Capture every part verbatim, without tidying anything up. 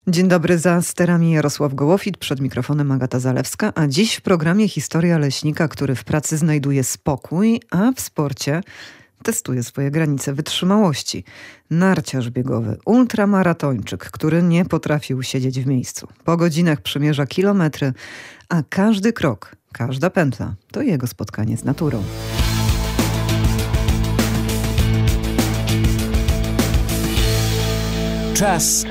Dzień dobry, za sterami Jarosław Gołofit, przed mikrofonem Agata Zalewska, a dziś w programie historia leśnika, który w pracy znajduje spokój, a w sporcie testuje swoje granice wytrzymałości. Narciarz biegowy, ultramaratończyk, który nie potrafił siedzieć w miejscu. Po godzinach przemierza kilometry, a każdy krok, każda pętla to jego spotkanie z naturą. Czas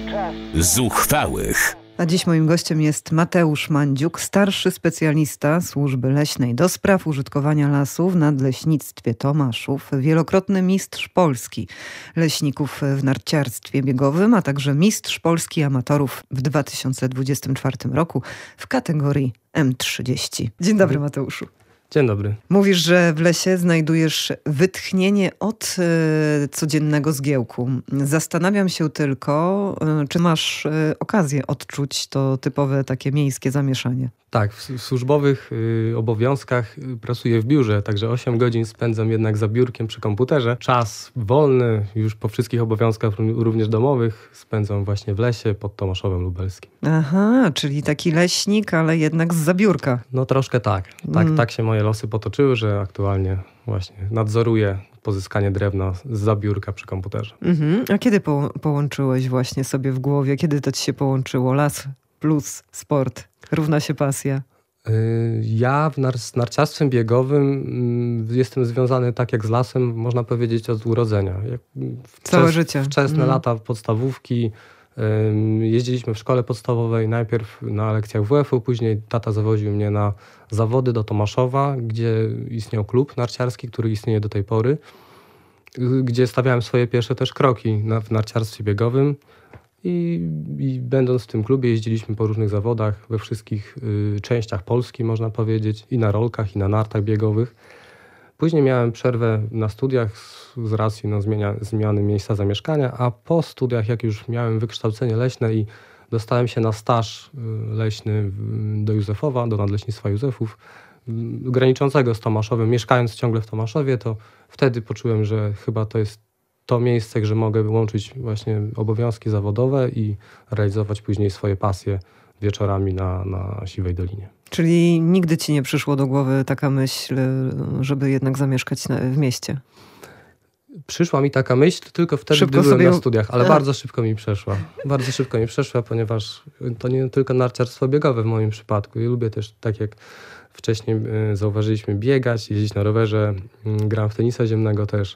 zuchwałych. A dziś moim gościem jest Mateusz Mandziuk, starszy specjalista Służby Leśnej do spraw użytkowania lasów w Nadleśnictwie Tomaszów, wielokrotny mistrz Polski leśników w narciarstwie biegowym, a także mistrz Polski amatorów w dwa tysiące dwudziestym czwartym roku w kategorii M trzydzieści. Dzień dobry, Mateuszu. Dzień dobry. Mówisz, że w lesie znajdujesz wytchnienie od y, codziennego zgiełku. Zastanawiam się tylko, y, czy masz y, okazję odczuć to typowe takie miejskie zamieszanie. Tak, w, w służbowych y, obowiązkach y, pracuję w biurze, także osiem godzin spędzam jednak za biurkiem przy komputerze. Czas wolny, już po wszystkich obowiązkach również domowych, spędzam właśnie w lesie pod Tomaszowem Lubelskim. Aha, czyli taki leśnik, ale jednak zza biurka. No troszkę tak. Tak, Mm. tak się moje losy potoczyły, że aktualnie właśnie nadzoruję pozyskanie drewna zza biurka przy komputerze. Mhm. A kiedy po, połączyłeś właśnie sobie w głowie, kiedy to ci się połączyło? Las plus sport równa się pasja. Y, Ja w nar- z narciarstwem biegowym y, jestem związany tak jak z lasem, można powiedzieć od urodzenia. Jak wczes- Całe życie. Wczesne Mm. lata podstawówki. y, Jeździliśmy w szkole podstawowej, najpierw na lekcjach W F-u, później tata zawoził mnie na zawody do Tomaszowa, gdzie istniał klub narciarski, który istnieje do tej pory, y, gdzie stawiałem swoje pierwsze też kroki na, w narciarstwie biegowym. I, I będąc w tym klubie jeździliśmy po różnych zawodach we wszystkich y, częściach Polski, można powiedzieć, i na rolkach, i na nartach biegowych. Później miałem przerwę na studiach z, z racji no, zmienia, zmiany miejsca zamieszkania, a po studiach, jak już miałem wykształcenie leśne i dostałem się na staż y, leśny w, do Józefowa, do Nadleśnictwa Józefów, y, graniczącego z Tomaszowem, mieszkając ciągle w Tomaszowie, to wtedy poczułem, że chyba to jest to miejsce, że mogę łączyć właśnie obowiązki zawodowe i realizować później swoje pasje wieczorami na, na Siwej Dolinie. Czyli nigdy ci nie przyszło do głowy taka myśl, żeby jednak zamieszkać na, w mieście? Przyszła mi taka myśl tylko wtedy, Szybko gdy byłem sobie- na studiach, ale A. bardzo szybko mi przeszła. Bardzo szybko mi przeszła, ponieważ to nie tylko narciarstwo biegowe w moim przypadku. Ja lubię też, tak jak wcześniej y, zauważyliśmy, biegać, jeździć na rowerze, y, gram w tenisa ziemnego też.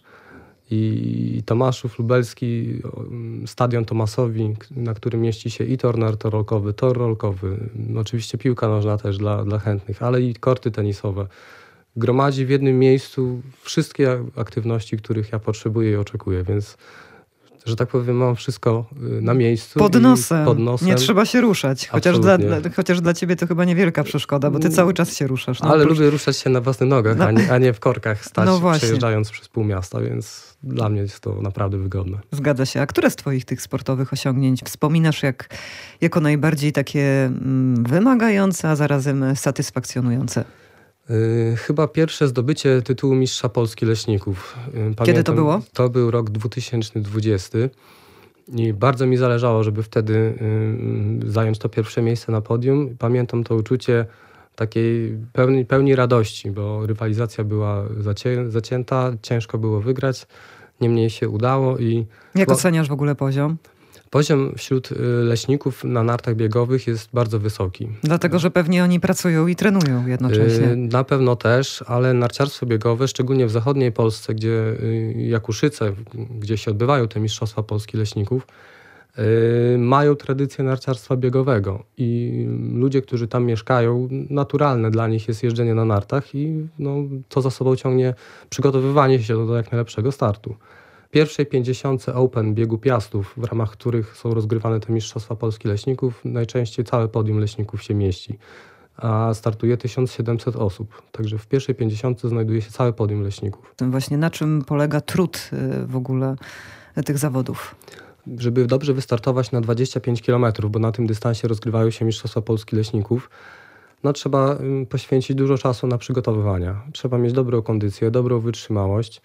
I Tomaszów Lubelski, o, stadion Tomasowi, k- na którym mieści się i tor nartorolkowy, tor rolkowy, no oczywiście piłka nożna też dla, dla chętnych, ale i korty tenisowe. Gromadzi w jednym miejscu wszystkie a- aktywności, których ja potrzebuję i oczekuję, więc, że tak powiem, mam wszystko y, na miejscu. Pod i nosem. Pod nosem. Nie trzeba się ruszać. Chociaż dla, Absolutnie. dla, chociaż dla ciebie to chyba niewielka przeszkoda, bo ty cały czas się ruszasz. No, Ale oprócz- lubię ruszać się na własnych nogach, No. a, nie, a nie w korkach stać, No właśnie. przejeżdżając przez pół miasta, więc dla mnie jest to naprawdę wygodne. Zgadza się. A które z twoich tych sportowych osiągnięć wspominasz jak, jako najbardziej takie mm, wymagające, a zarazem satysfakcjonujące? Yy, chyba pierwsze zdobycie tytułu mistrza Polski leśników. Yy, Pamiętam, Kiedy to było? To był rok dwa tysiące dwudziesty i bardzo mi zależało, żeby wtedy yy, zająć to pierwsze miejsce na podium. Pamiętam to uczucie takiej pełni, pełni radości, bo rywalizacja była zacię, zacięta, ciężko było wygrać, niemniej się udało i Jak Bo- oceniasz w ogóle poziom? poziom wśród y, leśników na nartach biegowych jest bardzo wysoki. Dlatego, że pewnie oni pracują i trenują jednocześnie. Y, Na pewno też, ale narciarstwo biegowe, szczególnie w zachodniej Polsce, gdzie y, Jakuszyce, gdzie się odbywają te Mistrzostwa Polski Leśników, y, mają tradycję narciarstwa biegowego i ludzie, którzy tam mieszkają, naturalne dla nich jest jeżdżenie na nartach i no, to za sobą ciągnie przygotowywanie się do jak najlepszego startu. W pierwszej pięćdziesiątce Open biegu Piastów, w ramach których są rozgrywane te Mistrzostwa Polski Leśników, najczęściej całe podium leśników się mieści, a startuje tysiąc siedemset osób. Także w pierwszej pięćdziesiątce znajduje się całe podium leśników. Właśnie na czym polega trud y, w ogóle tych zawodów? Żeby dobrze wystartować na dwadzieścia pięć kilometrów, bo na tym dystansie rozgrywają się Mistrzostwa Polski Leśników, no trzeba ym, poświęcić dużo czasu na przygotowywania. Trzeba mieć dobrą kondycję, dobrą wytrzymałość,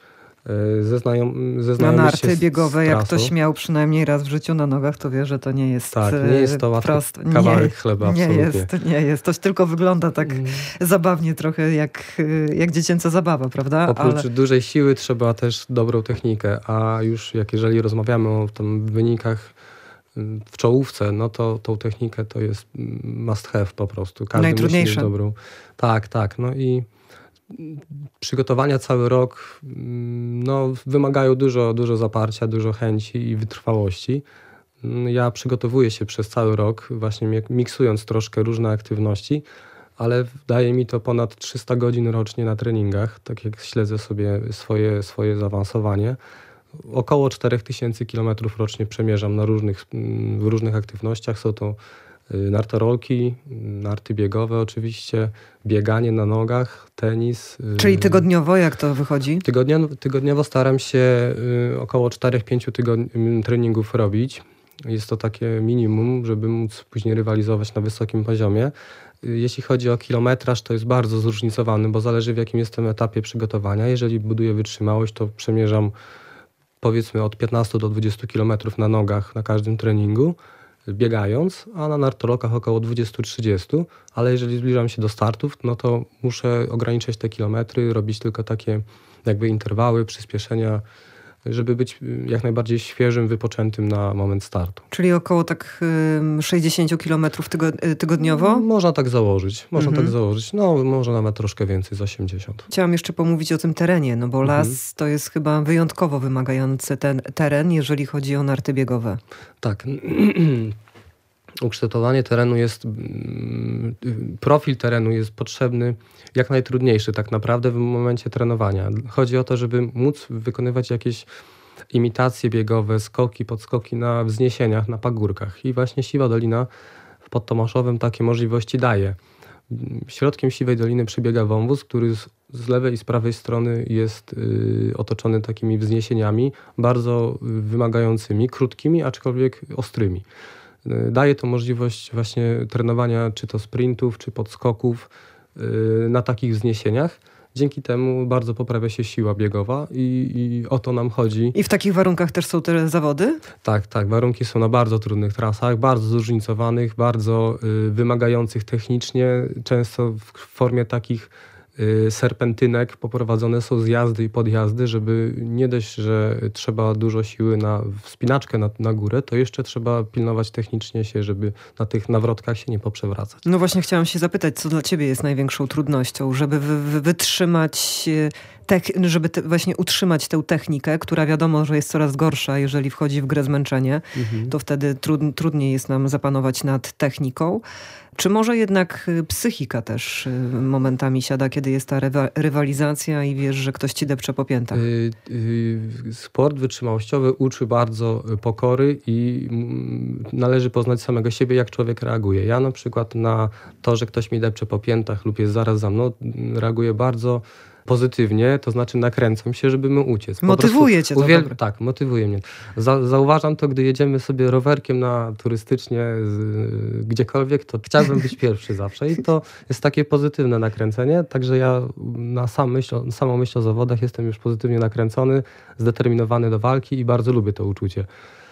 Ze, znajom, ze Na narty biegowe, jak ktoś miał przynajmniej raz w życiu na nogach, to wie, że to nie jest tak, nie jest to łatwy prosto. kawałek nie, chleba, absolutnie. Nie jest, nie jest. To tylko wygląda tak mm. zabawnie trochę jak, jak dziecięca zabawa, prawda? Oprócz Ale... dużej siły trzeba też dobrą technikę, a już jak jeżeli rozmawiamy o tam wynikach w czołówce, no to tą technikę to jest must have po prostu. Każdy najtrudniejsze. musi mieć dobrą. Tak, tak. No i przygotowania cały rok no, wymagają dużo, dużo zaparcia, dużo chęci i wytrwałości. Ja przygotowuję się przez cały rok, właśnie miksując troszkę różne aktywności, ale daje mi to ponad trzysta godzin rocznie na treningach, tak jak śledzę sobie swoje, swoje zaawansowanie. Około cztery tysiące kilometrów rocznie przemierzam na różnych, w różnych aktywnościach. Są to nartorolki, narty biegowe oczywiście, bieganie na nogach, tenis. Czyli tygodniowo jak to wychodzi? Tygodniowo, tygodniowo staram się około cztery do pięciu treningów robić. Jest to takie minimum, żeby móc później rywalizować na wysokim poziomie. Jeśli chodzi o kilometraż, to jest bardzo zróżnicowany, bo zależy w jakim jestem etapie przygotowania. Jeżeli buduję wytrzymałość, to przemierzam powiedzmy od piętnastu do dwudziestu kilometrów na nogach na każdym treningu, biegając, a na nartolokach około dwadzieścia do trzydziestu, ale jeżeli zbliżam się do startów, no to muszę ograniczać te kilometry, robić tylko takie jakby interwały, przyspieszenia, żeby być jak najbardziej świeżym, wypoczętym na moment startu. Czyli około tak sześćdziesiąt kilometrów tygodniowo? No, można tak założyć, można mhm. tak założyć. No może nawet troszkę więcej, z osiemdziesiąt. Chciałam jeszcze pomówić o tym terenie, no bo mhm. las to jest chyba wyjątkowo wymagający ten teren, jeżeli chodzi o narty biegowe. Tak. Ukształtowanie terenu jest, profil terenu jest potrzebny jak najtrudniejszy tak naprawdę w momencie trenowania. Chodzi o to, żeby móc wykonywać jakieś imitacje biegowe, skoki, podskoki na wzniesieniach, na pagórkach. I właśnie Siwa Dolina pod Tomaszowem takie możliwości daje. Środkiem Siwej Doliny przebiega wąwóz, który z, z lewej i z prawej strony jest y, otoczony takimi wzniesieniami, bardzo wymagającymi, krótkimi, aczkolwiek ostrymi. Daje to możliwość właśnie trenowania czy to sprintów, czy podskoków yy, na takich wzniesieniach. Dzięki temu bardzo poprawia się siła biegowa i, i o to nam chodzi. I w takich warunkach też są te zawody? Tak, tak. Warunki są na bardzo trudnych trasach, bardzo zróżnicowanych, bardzo yy, wymagających technicznie, często w formie takich serpentynek. Poprowadzone są zjazdy i podjazdy, żeby nie dość, że trzeba dużo siły na wspinaczkę na, na górę, to jeszcze trzeba pilnować technicznie się, żeby na tych nawrotkach się nie poprzewracać. No właśnie chciałam się zapytać, co dla ciebie jest największą trudnością, żeby wy, wy, wytrzymać, te, żeby te, właśnie utrzymać tę technikę, która wiadomo, że jest coraz gorsza, jeżeli wchodzi w grę zmęczenie, mhm. to wtedy trud, trudniej jest nam zapanować nad techniką. Czy może jednak psychika też momentami siada, kiedy jest ta rywa, rywalizacja i wiesz, że ktoś ci depcze po piętach? Yy, yy, sport wytrzymałościowy uczy bardzo pokory i należy poznać samego siebie, jak człowiek reaguje. Ja na przykład na to, że ktoś mi depcze po piętach lub jest zaraz za mną, reaguję bardzo pozytywnie, to znaczy nakręcam się, żeby mu uciec. Po motywuje cię to uwiel... dobre. Tak, motywuje mnie. Za, zauważam to, gdy jedziemy sobie rowerkiem na turystycznie z, gdziekolwiek, to chciałbym być pierwszy zawsze i to jest takie pozytywne nakręcenie, także ja na sam myśl, samą myśl o zawodach jestem już pozytywnie nakręcony, zdeterminowany do walki i bardzo lubię to uczucie.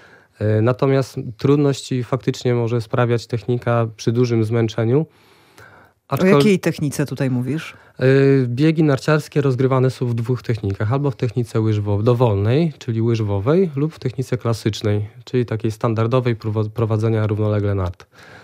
Natomiast trudności faktycznie może sprawiać technika przy dużym zmęczeniu. Aczkol... O jakiej technice tutaj mówisz? Biegi narciarskie rozgrywane są w dwóch technikach. Albo w technice łyżwowej, dowolnej, czyli łyżwowej, lub w technice klasycznej, czyli takiej standardowej prowadzenia równolegle nart.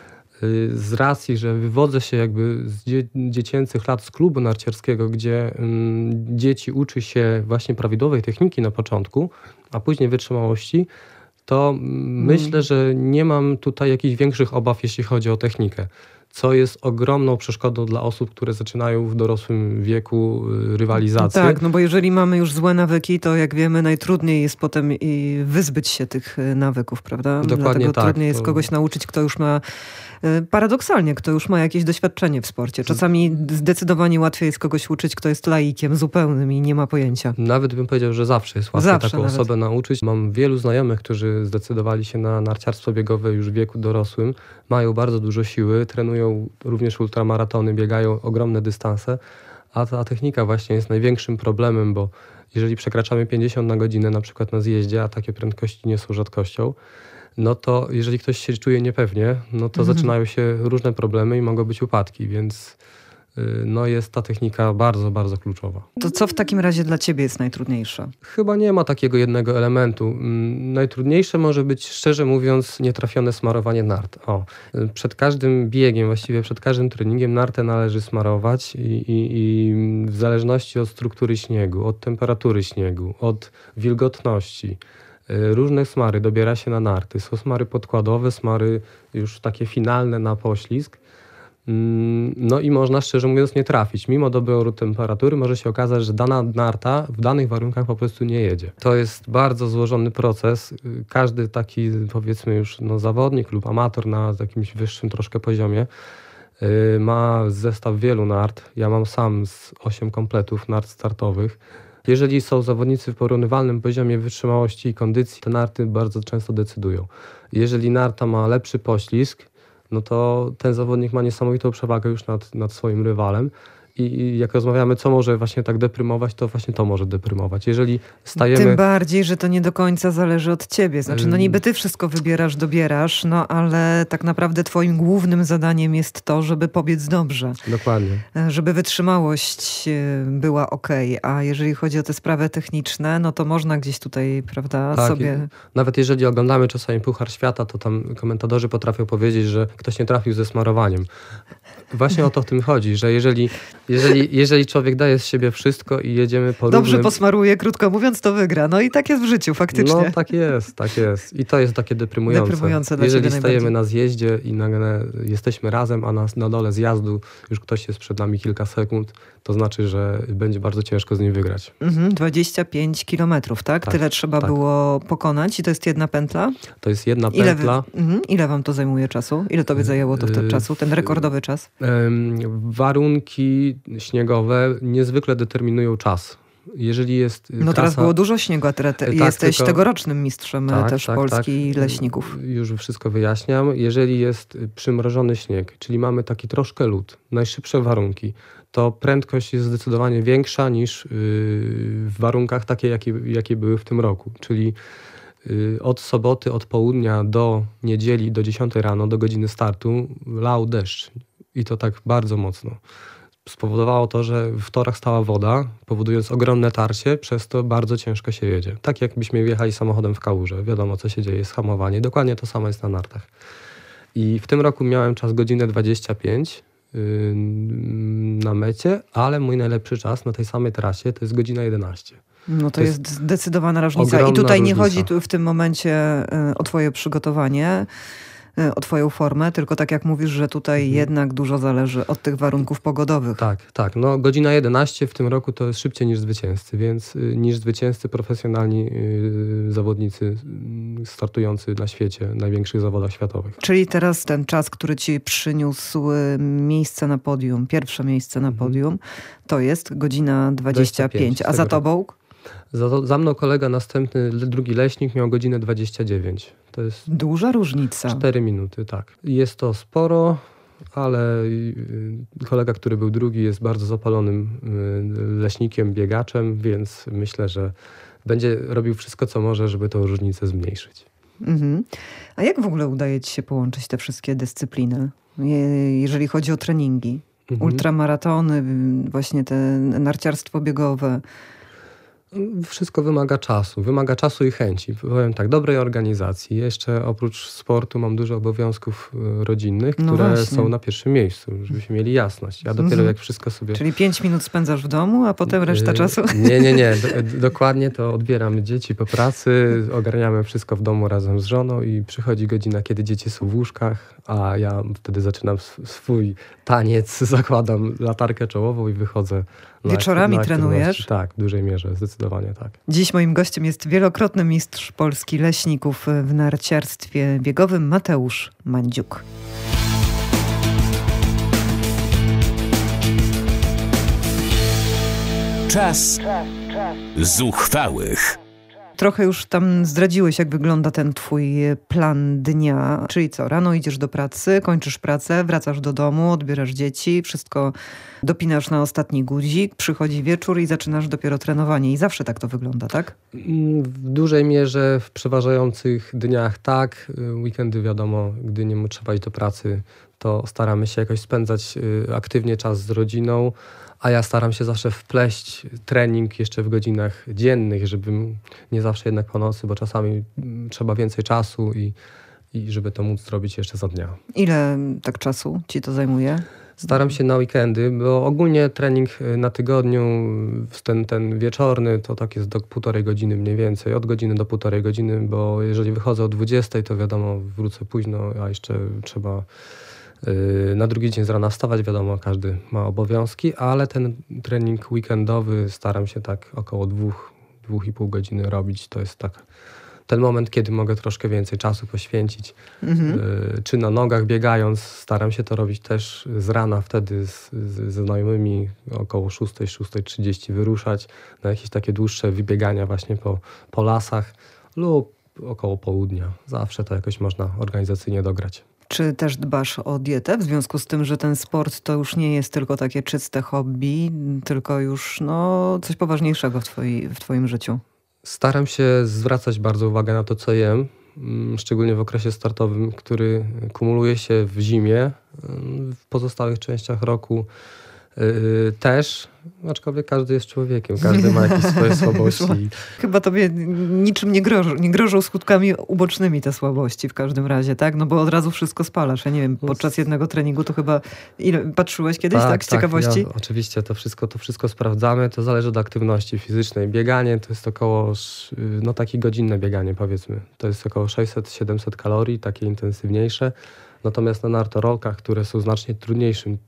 Z racji, że wywodzę się jakby z dzie- dziecięcych lat z klubu narciarskiego, gdzie mm, dzieci uczy się właśnie prawidłowej techniki na początku, a później wytrzymałości, to mm. myślę, że nie mam tutaj jakichś większych obaw, jeśli chodzi o technikę. Co jest ogromną przeszkodą dla osób, które zaczynają w dorosłym wieku rywalizację. Tak, no bo jeżeli mamy już złe nawyki, to jak wiemy, najtrudniej jest potem i wyzbyć się tych nawyków, prawda? Dokładnie Dlatego tak. trudniej jest to... kogoś nauczyć, kto już ma, paradoksalnie, kto już ma jakieś doświadczenie w sporcie. Czasami zdecydowanie łatwiej jest kogoś uczyć, kto jest laikiem zupełnym i nie ma pojęcia. Nawet bym powiedział, że zawsze jest łatwiej zawsze taką nawet. osobę nauczyć. Mam wielu znajomych, którzy zdecydowali się na narciarstwo biegowe już w wieku dorosłym. Mają bardzo dużo siły, trenują również ultramaratony, biegają ogromne dystanse, a ta technika właśnie jest największym problemem, bo jeżeli przekraczamy pięćdziesiąt na godzinę na przykład na zjeździe, a takie prędkości nie są rzadkością, no to jeżeli ktoś się czuje niepewnie, no to mhm. zaczynają się różne problemy i mogą być upadki, więc no jest ta technika bardzo, bardzo kluczowa. To co w takim razie dla ciebie jest najtrudniejsze? Chyba nie ma takiego jednego elementu. Najtrudniejsze może być, szczerze mówiąc, nietrafione smarowanie nart. O, przed każdym biegiem, właściwie przed każdym treningiem nartę należy smarować i, i, i w zależności od struktury śniegu, od temperatury śniegu, od wilgotności, różne smary dobiera się na narty. Są smary podkładowe, smary już takie finalne na poślizg. No i można, szczerze mówiąc, nie trafić. Mimo doboru temperatury może się okazać, że dana narta w danych warunkach po prostu nie jedzie. To jest bardzo złożony proces. Każdy taki, powiedzmy już no, zawodnik lub amator na jakimś wyższym troszkę poziomie yy, ma zestaw wielu nart. Ja mam sam z osiem kompletów nart startowych. Jeżeli są zawodnicy w porównywalnym poziomie wytrzymałości i kondycji, te narty bardzo często decydują. Jeżeli narta ma lepszy poślizg, no to ten zawodnik ma niesamowitą przewagę już nad, nad swoim rywalem. I, I jak rozmawiamy, co może właśnie tak deprymować, to właśnie to może deprymować. Jeżeli stajemy... Tym bardziej, że to nie do końca zależy od ciebie. Znaczy, no niby ty wszystko wybierasz, dobierasz, no ale tak naprawdę twoim głównym zadaniem jest to, żeby pobiec dobrze. Dokładnie. Żeby wytrzymałość była okej. A jeżeli chodzi o te sprawy techniczne, no to można gdzieś tutaj, prawda, tak, sobie... Nawet jeżeli oglądamy czasami Puchar Świata, to tam komentatorzy potrafią powiedzieć, że ktoś nie trafił ze smarowaniem. Właśnie o to w tym chodzi, że jeżeli... Jeżeli, jeżeli człowiek daje z siebie wszystko i jedziemy po Dobrze równym... posmaruje, krótko mówiąc, to wygra. No i tak jest w życiu, faktycznie. No tak jest, tak jest. I to jest takie deprymujące. Deprymujące dla jeżeli ciebie stajemy najbardziej. na zjeździe i nagle jesteśmy razem, a na, na dole zjazdu już ktoś jest przed nami kilka sekund, to znaczy, że będzie bardzo ciężko z nim wygrać. Mhm, dwadzieścia pięć kilometrów, tak? tak? Tyle trzeba tak. było pokonać i to jest jedna pętla? To jest jedna Ile pętla. Wy, mhm, ile wam to zajmuje czasu? Ile tobie zajęło to wtedy czasu, ten rekordowy czas? Warunki śniegowe niezwykle determinują czas. Jeżeli jest No trasa... teraz było dużo śniegu, a teraz tak, jesteś tylko... tegorocznym mistrzem tak, też tak, Polski tak. leśników. Już wszystko wyjaśniam. Jeżeli jest przymrożony śnieg, czyli mamy taki troszkę lód, najszybsze warunki, to prędkość jest zdecydowanie większa niż w warunkach takie, jakie, jakie były w tym roku. Czyli od soboty, od południa do niedzieli, do dziesiątej rano, do godziny startu lał deszcz. I to tak bardzo mocno. Spowodowało to, że w torach stała woda, powodując ogromne tarcie, przez to bardzo ciężko się jedzie. Tak jakbyśmy jechali samochodem w kałużę. Wiadomo, co się dzieje, jest hamowanie. Dokładnie to samo jest na nartach. I w tym roku miałem czas godzinę dwadzieścia pięć yy, na mecie, ale mój najlepszy czas na tej samej trasie to jest godzina jedenaście. No to, to jest, jest zdecydowana różnica. I tutaj różnica. nie chodzi tu w tym momencie o twoje przygotowanie, o twoją formę, tylko tak jak mówisz, że tutaj mhm. jednak dużo zależy od tych warunków pogodowych. Tak, tak. No godzina jedenaście w tym roku to jest szybciej niż zwycięzcy, więc niż zwycięzcy profesjonalni yy, zawodnicy yy, startujący na świecie, największych zawodach światowych. Czyli teraz ten czas, który ci przyniósł miejsce na podium, pierwsze miejsce na podium, mhm. to jest godzina dwadzieścia pięć. A za tobą? Za, za mną kolega następny, drugi leśnik, miał godzinę dwadzieścia dziewięć. To jest duża różnica. cztery minuty, tak. Jest to sporo, ale kolega, który był drugi, jest bardzo zapalonym leśnikiem, biegaczem, więc myślę, że będzie robił wszystko, co może, żeby tą różnicę zmniejszyć. Mhm. A jak w ogóle udaje ci się połączyć te wszystkie dyscypliny, jeżeli chodzi o treningi? Mhm. Ultramaratony, właśnie te narciarstwo biegowe. Wszystko wymaga czasu. Wymaga czasu i chęci. Powiem tak, dobrej organizacji. Jeszcze oprócz sportu mam dużo obowiązków rodzinnych, no które właśnie. są na pierwszym miejscu, żebyśmy mieli jasność. Ja dopiero jak wszystko sobie... Czyli pięć minut spędzasz w domu, a potem reszta czasu? Nie, nie, nie. Do, dokładnie to odbieram dzieci po pracy, ogarniamy wszystko w domu razem z żoną i przychodzi godzina, kiedy dzieci są w łóżkach, a ja wtedy zaczynam swój taniec, zakładam latarkę czołową i wychodzę. Wieczorami trenujesz? Tak, w dużej mierze, zdecydowanie tak. Dziś moim gościem jest wielokrotny mistrz Polski leśników w narciarstwie biegowym Mateusz Mandziuk. Czas zuchwałych. Trochę już tam zdradziłeś, jak wygląda ten twój plan dnia. Czyli co, rano idziesz do pracy, kończysz pracę, wracasz do domu, odbierasz dzieci, wszystko dopinasz na ostatni guzik, przychodzi wieczór i zaczynasz dopiero trenowanie. I zawsze tak to wygląda, tak? W dużej mierze w przeważających dniach tak. Weekendy wiadomo, gdy nie trzeba iść do pracy, to staramy się jakoś spędzać aktywnie czas z rodziną, a ja staram się zawsze wpleść trening jeszcze w godzinach dziennych, żeby nie zawsze jednak po nocy, bo czasami trzeba więcej czasu i, i żeby to móc zrobić jeszcze za dnia. Ile tak czasu ci to zajmuje? Staram się na weekendy, bo ogólnie trening na tygodniu, ten, ten wieczorny, to tak jest do półtorej godziny mniej więcej, od godziny do półtorej godziny, bo jeżeli wychodzę o dwudziestej, to wiadomo, wrócę późno, a jeszcze trzeba na drugi dzień z rana wstawać, wiadomo, każdy ma obowiązki, ale ten trening weekendowy staram się tak około dwóch, dwóch i pół godziny robić. To jest tak ten moment, kiedy mogę troszkę więcej czasu poświęcić. Mhm. Czy na nogach biegając, staram się to robić też z rana, wtedy z, z, ze znajomymi około szóstej, szóstej trzydzieści wyruszać na jakieś takie dłuższe wybiegania właśnie po, po lasach lub około południa. Zawsze to jakoś można organizacyjnie dograć. Czy też dbasz o dietę w związku z tym, że ten sport to już nie jest tylko takie czyste hobby, tylko już no, coś poważniejszego w, twoi, w twoim życiu? Staram się zwracać bardzo uwagę na to, co jem, szczególnie w okresie startowym, który kumuluje się w zimie. W pozostałych częściach roku Yy, też, aczkolwiek każdy jest człowiekiem, każdy ma jakieś swoje słabości. Chyba tobie niczym nie grożą, nie grożą skutkami ubocznymi te słabości w każdym razie, tak? No bo od razu wszystko spalasz. Ja nie wiem, podczas jednego treningu to chyba... Ile, patrzyłeś kiedyś, tak, tak z ciekawości? Ja, oczywiście, to wszystko, to wszystko sprawdzamy. To zależy od aktywności fizycznej. Bieganie to jest około, no takie godzinne bieganie powiedzmy. To jest około sześćset siedemset kalorii, takie intensywniejsze. Natomiast na nartorolkach, które są znacznie trudniejszym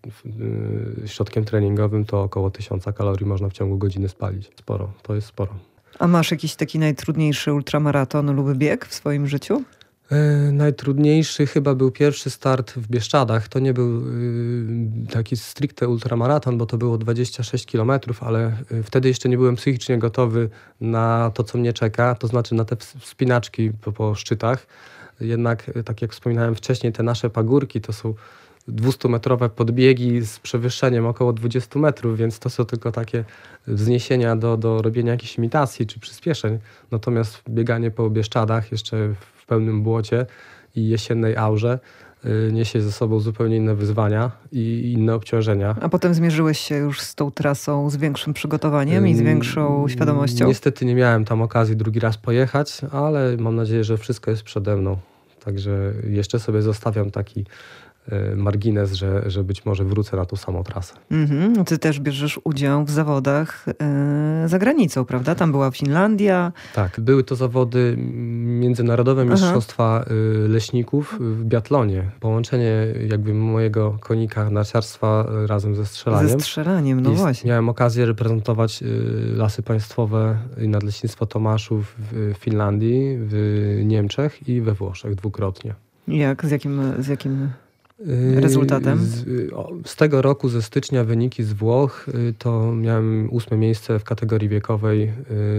środkiem treningowym, to około tysiąc kalorii można w ciągu godziny spalić. Sporo, to jest sporo. A masz jakiś taki najtrudniejszy ultramaraton lub bieg w swoim życiu? Yy, najtrudniejszy chyba był pierwszy start w Bieszczadach. To nie był yy, taki stricte ultramaraton, bo to było dwadzieścia sześć kilometrów, ale yy, wtedy jeszcze nie byłem psychicznie gotowy na to, co mnie czeka, to znaczy na te wspinaczki po, po szczytach. Jednak, tak jak wspominałem wcześniej, te nasze pagórki to są dwustumetrowe podbiegi z przewyższeniem około dwadzieścia metrów, więc to są tylko takie wzniesienia do, do robienia jakichś imitacji czy przyspieszeń. Natomiast bieganie po Bieszczadach jeszcze w pełnym błocie i jesiennej aurze niesie ze sobą zupełnie inne wyzwania i inne obciążenia. A potem zmierzyłeś się już z tą trasą z większym przygotowaniem i z większą świadomością? Niestety nie miałem tam okazji drugi raz pojechać, ale mam nadzieję, że wszystko jest przede mną. Także jeszcze sobie zostawiam taki margines, że, że być może wrócę na tą samą trasę. Mm-hmm. Ty też bierzesz udział w zawodach yy, za granicą, prawda? Tam była Finlandia. Tak, były to zawody międzynarodowe mistrzostwa Aha. leśników w biatlonie. Połączenie jakby mojego konika narciarstwa razem ze strzelaniem. Ze strzelaniem, no I właśnie. Miałem okazję reprezentować Lasy Państwowe i Nadleśnictwo Tomaszów w Finlandii, w Niemczech i we Włoszech dwukrotnie. Jak? Z jakim... Z jakim... rezultatem? Z, z tego roku, ze stycznia, wyniki z Włoch, to miałem ósme miejsce w kategorii wiekowej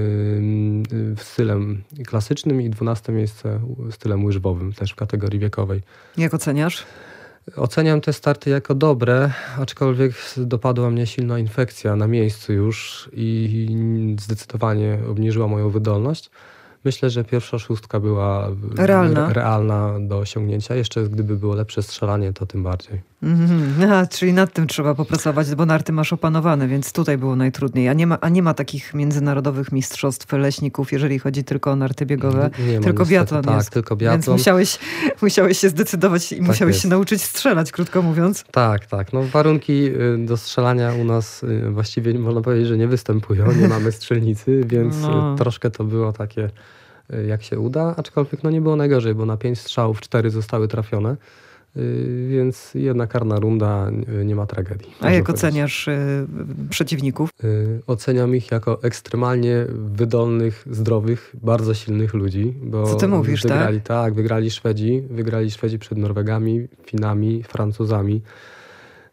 stylem klasycznym i dwunaste miejsce stylem łyżwowym, też w kategorii wiekowej. Jak oceniasz? Oceniam te starty jako dobre, aczkolwiek dopadła mnie silna infekcja na miejscu już i zdecydowanie obniżyła moją wydolność. Myślę, że pierwsza szóstka była realna, re, realna do osiągnięcia. Jeszcze gdyby było lepsze strzelanie, to tym bardziej. Mm-hmm. A, czyli nad tym trzeba popracować, bo narty masz opanowane, więc tutaj było najtrudniej. A nie ma, a nie ma takich międzynarodowych mistrzostw leśników, jeżeli chodzi tylko o narty biegowe. Nie, nie tylko ma, biatlon tak, jest. tylko biatlon. Więc musiałeś, musiałeś się zdecydować i tak musiałeś jest. się nauczyć strzelać, krótko mówiąc. Tak, tak. No, warunki do strzelania u nas właściwie można powiedzieć, że nie występują. Nie mamy strzelnicy, więc no. troszkę to było takie... jak się uda, aczkolwiek no nie było najgorzej, bo na pięć strzałów cztery zostały trafione, yy, więc jedna karna runda, yy, nie ma tragedii. A jak powiedzieć. oceniasz yy, przeciwników? Yy, oceniam ich jako ekstremalnie wydolnych, zdrowych, bardzo silnych ludzi. Bo Co ty mówisz, wygrali, tak? Tak, wygrali Szwedzi, wygrali Szwedzi przed Norwegami, Finami, Francuzami.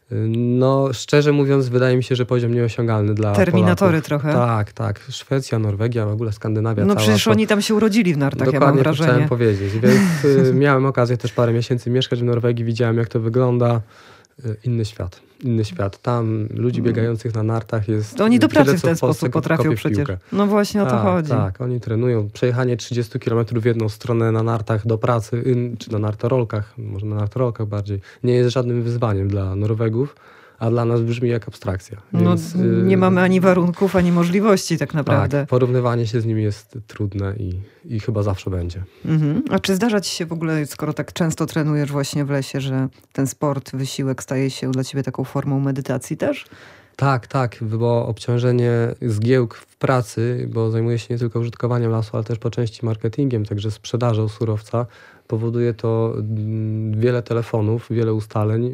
No, szczerze mówiąc, wydaje mi się, że poziom nieosiągalny dla Terminatory Polaków. trochę. Tak, tak. Szwecja, Norwegia, w ogóle Skandynawia No cała. przecież to... oni tam się urodzili w nartach, Dokładnie ja mam to wrażenie. chciałem powiedzieć. Więc y, miałem okazję też parę miesięcy mieszkać w Norwegii, widziałem jak to wygląda. Y, inny świat. Inny świat. Tam ludzi biegających na nartach jest... To oni do pracy tyle, w ten w Polsce sposób potrafią przecież. Piłkę. No właśnie o to tak, chodzi. Tak, oni trenują. Przejechanie trzydzieści kilometrów w jedną stronę na nartach do pracy, czy na nartorolkach, może na nartorolkach bardziej, nie jest żadnym wyzwaniem dla Norwegów, a dla nas brzmi jak abstrakcja. Więc, no, nie mamy ani warunków, ani możliwości tak naprawdę. Tak, porównywanie się z nimi jest trudne i, i chyba zawsze będzie. Mhm. A czy zdarza ci się w ogóle, skoro tak często trenujesz właśnie w lesie, że ten sport, wysiłek staje się dla ciebie taką formą medytacji też? Tak, tak, bo obciążenie zgiełk w pracy, bo zajmuję się nie tylko użytkowaniem lasu, ale też po części marketingiem, także sprzedażą surowca, powoduje to wiele telefonów, wiele ustaleń.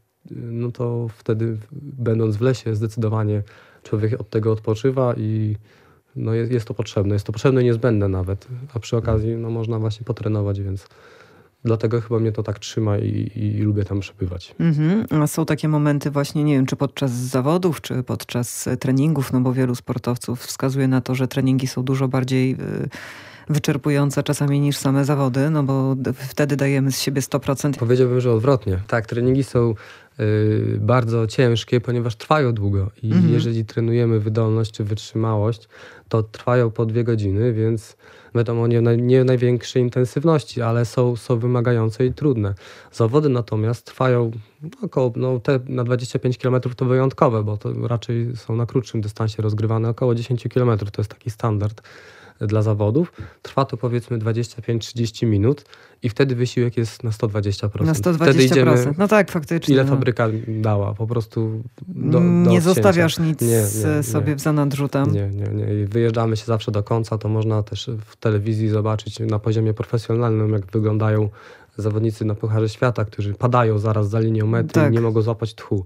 No to wtedy, będąc w lesie, zdecydowanie człowiek od tego odpoczywa i no jest, jest to potrzebne. Jest to potrzebne i niezbędne nawet. A przy okazji no, można właśnie potrenować, więc dlatego chyba mnie to tak trzyma i, i, i lubię tam przebywać. Mhm. A są takie momenty właśnie, nie wiem, czy podczas zawodów, czy podczas treningów, no bo wielu sportowców wskazuje na to, że treningi są dużo bardziej... Yy... wyczerpujące czasami niż same zawody, no bo wtedy dajemy z siebie sto procent. Powiedziałbym, że odwrotnie. Tak, treningi są y, bardzo ciężkie, ponieważ trwają długo i mhm. jeżeli trenujemy wydolność czy wytrzymałość, to trwają po dwie godziny, więc wiadomo, nie, nie największej intensywności, ale są, są wymagające i trudne. Zawody natomiast trwają około, no te na dwadzieścia pięć kilometrów to wyjątkowe, bo to raczej są na krótszym dystansie rozgrywane, około dziesięć kilometrów, to jest taki standard dla zawodów. Trwa to powiedzmy dwadzieścia pięć trzydzieści minut i wtedy wysiłek jest na sto dwadzieścia procent. Na sto dwadzieścia procent. Wtedy idziemy, no tak, faktycznie. Ile no. fabryka dała, po prostu do, do Nie odcięcia. zostawiasz nic nie, nie, sobie nie. w zanadrzu tam. Nie, nie, nie. I wyjeżdżamy się zawsze do końca, to można też w telewizji zobaczyć na poziomie profesjonalnym, jak wyglądają zawodnicy na Pucharze Świata, którzy padają zaraz za linią mety tak. i nie mogą złapać tchu.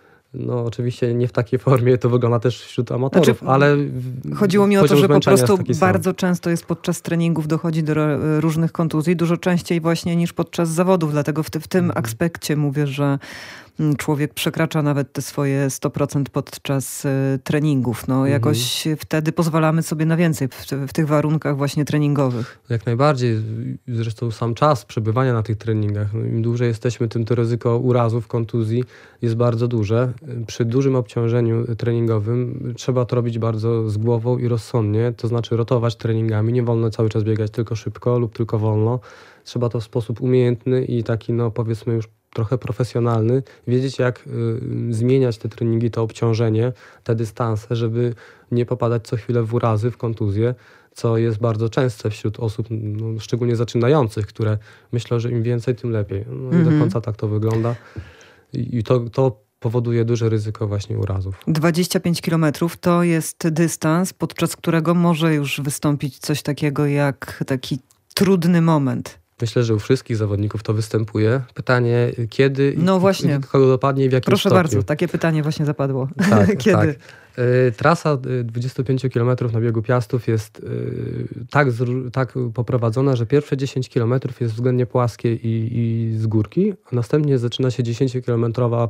No oczywiście nie w takiej formie to wygląda też wśród amatorów, znaczy, ale... Chodziło mi o to, że po prostu bardzo sam. często jest podczas treningów dochodzi do różnych kontuzji, dużo częściej właśnie niż podczas zawodów, dlatego w, w tym mhm. aspekcie mówię, że człowiek przekracza nawet te swoje sto procent podczas y, treningów. No, jakoś mhm. wtedy pozwalamy sobie na więcej w, w tych warunkach właśnie treningowych. Jak najbardziej. Zresztą sam czas przebywania na tych treningach. No, im dłużej jesteśmy, tym to ryzyko urazów, kontuzji jest bardzo duże. Przy dużym obciążeniu treningowym trzeba to robić bardzo z głową i rozsądnie, to znaczy rotować treningami. Nie wolno cały czas biegać tylko szybko lub tylko wolno. Trzeba to w sposób umiejętny i taki, no powiedzmy już trochę profesjonalny, wiedzieć jak y, zmieniać te treningi, to obciążenie, te dystanse, żeby nie popadać co chwilę w urazy, w kontuzje, co jest bardzo częste wśród osób, no, szczególnie zaczynających, które myślą, że im więcej, tym lepiej. No mm-hmm. i do końca tak to wygląda. I, i to, to powoduje duże ryzyko właśnie urazów. dwadzieścia pięć kilometrów to jest dystans, podczas którego może już wystąpić coś takiego jak taki trudny moment. Myślę, że u wszystkich zawodników to występuje. Pytanie, kiedy no właśnie. i kogo dopadnie i w jakim Proszę stopniu. bardzo, takie pytanie właśnie zapadło. Tak, kiedy? Tak. Trasa dwadzieścia pięć kilometrów na biegu Piastów jest tak, tak poprowadzona, że pierwsze dziesięć kilometrów jest względnie płaskie i, i z górki, a następnie zaczyna się dziesięciokilometrowa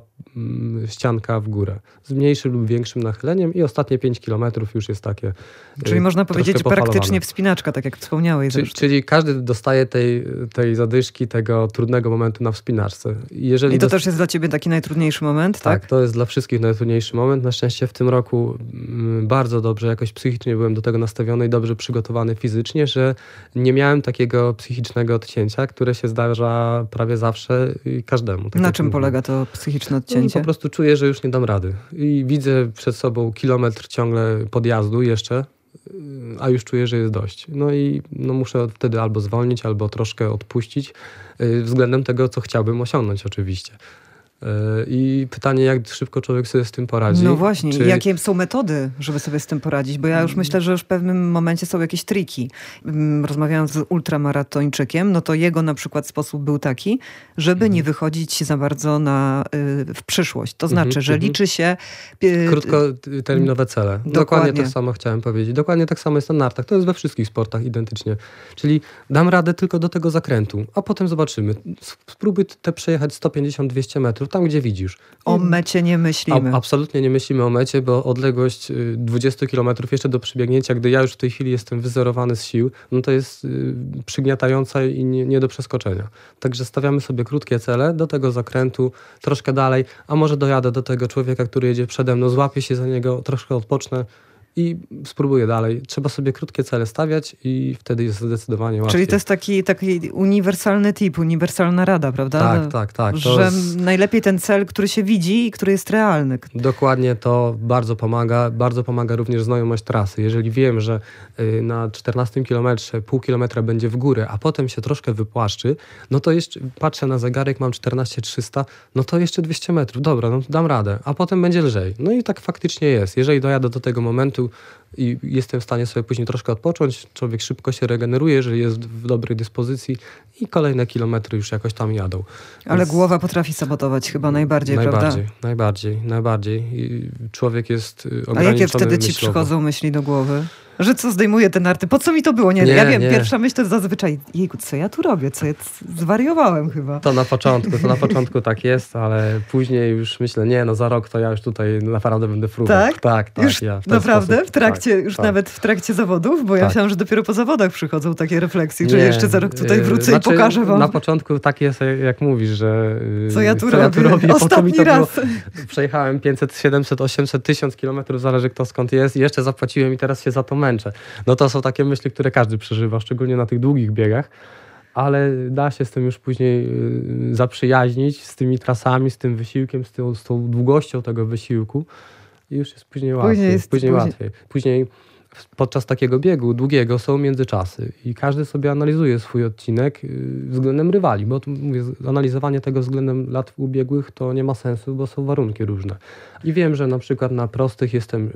ścianka w górę z mniejszym lub większym nachyleniem i ostatnie pięć kilometrów już jest takie Czyli można powiedzieć praktycznie wspinaczka, tak jak wspomniałeś. Czyli, czyli każdy dostaje tej, tej zadyszki, tego trudnego momentu na wspinaczce. Jeżeli I to dost... też jest dla ciebie taki najtrudniejszy moment, tak? Tak, to jest dla wszystkich najtrudniejszy moment. Na szczęście w tym roku bardzo dobrze, jakoś psychicznie byłem do tego nastawiony i dobrze przygotowany fizycznie, że nie miałem takiego psychicznego odcięcia, które się zdarza prawie zawsze i każdemu. Tak na czym polega to psychiczne odcięcie? No, po prostu czuję, że już nie dam rady. I widzę przed sobą kilometr ciągle podjazdu jeszcze, a już czuję, że jest dość. No i no, muszę wtedy albo zwolnić, albo troszkę odpuścić względem tego, co chciałbym osiągnąć oczywiście. I pytanie, jak szybko człowiek sobie z tym poradzi. No właśnie, Czy... i jakie są metody, żeby sobie z tym poradzić? Bo ja już myślę, że już w pewnym momencie są jakieś triki. Rozmawiałam z ultramaratończykiem, no to jego na przykład sposób był taki, żeby nie wychodzić za bardzo na, w przyszłość. To znaczy, że liczy się... Krótkoterminowe cele. Dokładnie. Dokładnie to samo chciałem powiedzieć. Dokładnie tak samo jest na nartach. To jest we wszystkich sportach identycznie. Czyli dam radę tylko do tego zakrętu, a potem zobaczymy. Spróbuj te przejechać sto pięćdziesiąt do dwustu metrów, tam, gdzie widzisz. O mecie nie myślimy. A, absolutnie nie myślimy o mecie, bo odległość dwadzieścia kilometrów jeszcze do przebiegnięcia, gdy ja już w tej chwili jestem wyzerowany z sił, no to jest przygniatająca i nie, nie do przeskoczenia. Także stawiamy sobie krótkie cele do tego zakrętu, troszkę dalej, a może dojadę do tego człowieka, który jedzie przede mną, złapię się za niego, troszkę odpocznę i spróbuję dalej. Trzeba sobie krótkie cele stawiać i wtedy jest zdecydowanie łatwiej. Czyli to jest taki, taki uniwersalny tip, uniwersalna rada, prawda? Tak, tak, tak. Że jest... najlepiej ten cel, który się widzi i który jest realny. Dokładnie, to bardzo pomaga. Bardzo pomaga również znajomość trasy. Jeżeli wiem, że na czternastym kilometrze pół kilometra będzie w górę, a potem się troszkę wypłaszczy, no to jeszcze patrzę na zegarek, mam czternaście trzysta, no to jeszcze dwieście metrów. Dobra, no dam radę, a potem będzie lżej. No i tak faktycznie jest. Jeżeli dojadę do tego momentu i jestem w stanie sobie później troszkę odpocząć, człowiek szybko się regeneruje, jeżeli jest w dobrej dyspozycji i kolejne kilometry już jakoś tam jadą. Ale Więc... głowa potrafi sabotować chyba najbardziej, najbardziej prawda? Najbardziej, najbardziej. I człowiek jest ograniczony. A jakie wtedy ci myślowo. przychodzą myśli do głowy? Że co, zdejmuję te narty? Po co mi to było? Nie, nie ja wiem, nie. pierwsza myśl to jest zazwyczaj, jejku, co ja tu robię? Co ja zwariowałem chyba. To na początku, to na początku tak jest, ale później już myślę, nie, no za rok to ja już tutaj naprawdę będę fruwał. Tak? Tak, tak. Już ja w naprawdę? sposób, w trakcie, tak, już tak. nawet w trakcie zawodów? Bo ja tak. myślałam, że dopiero po zawodach przychodzą takie refleksje, że nie, jeszcze za rok tutaj wrócę znaczy, i pokażę wam. Na początku tak jest, jak mówisz, że co ja tu co robię? Ja tu robię Ostatni po co mi to raz. Było? Przejechałem pięćset, siedemset, osiemset, tysiąc kilometrów, zależy kto skąd jest i jeszcze zapłaciłem i teraz się za to męczę. No to są takie myśli, które każdy przeżywa, szczególnie na tych długich biegach, ale da się z tym już później zaprzyjaźnić, z tymi trasami, z tym wysiłkiem, z tą, z tą długością tego wysiłku i już jest później łatwiej. Później, jest, później, później... łatwiej. Później podczas takiego biegu długiego są międzyczasy i każdy sobie analizuje swój odcinek względem rywali, bo mówię, analizowanie tego względem lat ubiegłych to nie ma sensu, bo są warunki różne. I wiem, że na przykład na prostych jestem,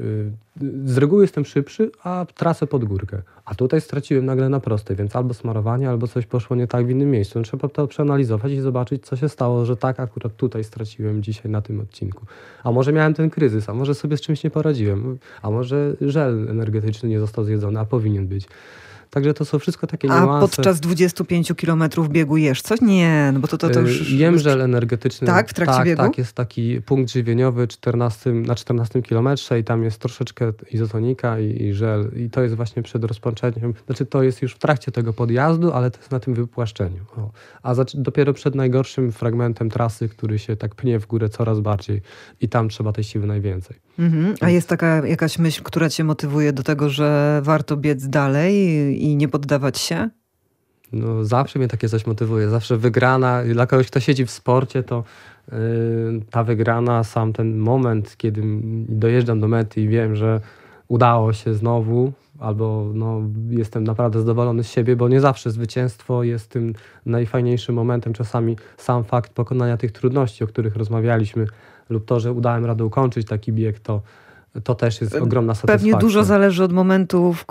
z reguły jestem szybszy, a trasę pod górkę. A tutaj straciłem nagle na prostej, więc albo smarowanie, albo coś poszło nie tak w innym miejscu. Trzeba to przeanalizować i zobaczyć, co się stało, że tak akurat tutaj straciłem dzisiaj na tym odcinku. A może miałem ten kryzys, a może sobie z czymś nie poradziłem, a może żel energetyczny nie został zjedzony, a powinien być. Także to są wszystko takie niuanse. A podczas dwudziestu pięciu kilometrów biegu jesz coś? Nie, no bo to, to, to już... Jem żel energetyczny. Tak, w trakcie tak, biegu? Tak, jest taki punkt żywieniowy czternastym, na czternastym kilometrze i tam jest troszeczkę izotonika i, i żel. I to jest właśnie przed rozpoczęciem. Znaczy to jest już w trakcie tego podjazdu, ale to jest na tym wypłaszczeniu. O. A za, dopiero przed najgorszym fragmentem trasy, który się tak pnie w górę coraz bardziej i tam trzeba tej siły najwięcej. Mhm. A jest taka jakaś myśl, która cię motywuje do tego, że warto biec dalej i nie poddawać się? No zawsze mnie takie coś motywuje. Zawsze wygrana. Dla kogoś, kto siedzi w sporcie, to yy, ta wygrana, sam ten moment, kiedy dojeżdżam do mety i wiem, że udało się znowu, albo no, jestem naprawdę zadowolony z siebie, bo nie zawsze zwycięstwo jest tym najfajniejszym momentem. Czasami sam fakt pokonania tych trudności, o których rozmawialiśmy, lub to, że udałem radę ukończyć taki bieg, to, to też jest ogromna satysfakcja. Pewnie dużo zależy od momentu, w,